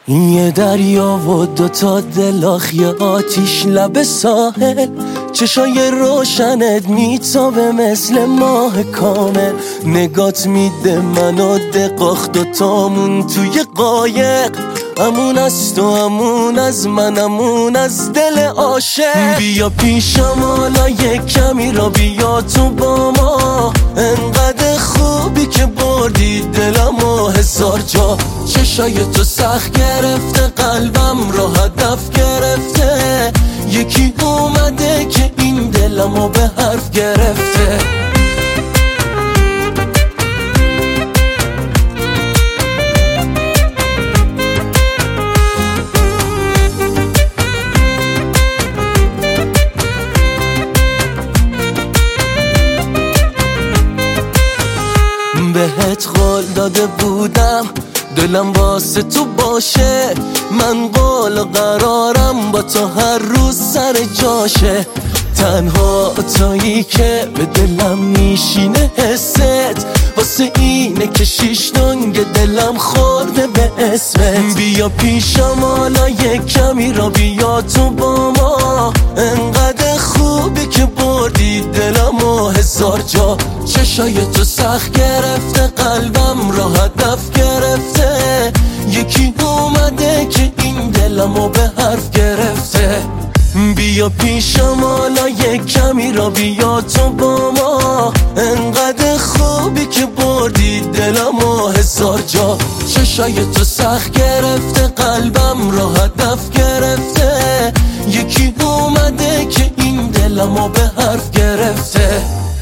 یه دریا و دوتا دلاخ، یه آتیش لب ساحل، چشای روشنت میتابه مثل ماه کامل. نگات میده منو دقاخ، دوتامون توی قایق، امون از تو، امون از من، امون از دل عاشق. بیا پیشم حالا یک کمی را بیا تو با ما، انقدر خوبی که بردی دلم و هزار جا. چشای تو سخت گرفته، قلبم را هدف گرفته، یکی اومده که این دلمو به حرف گرفته. بهت قول داده بودم دلم واسه تو باشه، من قول و قرارم با تو هر روز سر جاشه. تنها تویی که به دلم میشینه حست، واسه اینه که شیش دنگ دلم خورده به اسمت. بیا پیشم حالا یک کمی را بیا تو با ما، انقدر خوبی که بردی دلم و هزار جا. چشای تو سخت گرفته، قلبم را هدف گرفته، یکی اومده که این دلمو به حرف گرفته. بیا پیشم حالا یک کمی را بیا تو با ما، انقدر خوبی که بردی دلم و هزار جا. چشای تو سخت گرفته، قلبم را هدف گرفته، یکی اومده که این دلمو به حرف گرفته.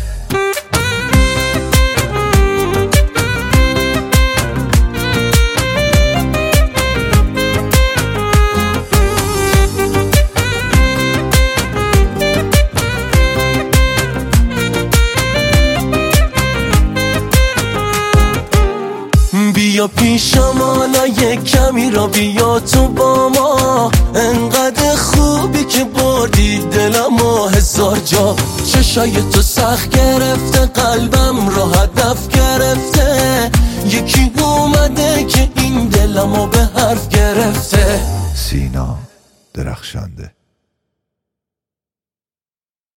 بیا پیشم حالا یک کمی را بیا تو با ما، انقدر خوبی که بردی دلم و هزار جا. چشای تو سخت گرفته، قلبم را هدف گرفته، یکی اومده که این دلمو به حرف گرفته. سینا درخشنده.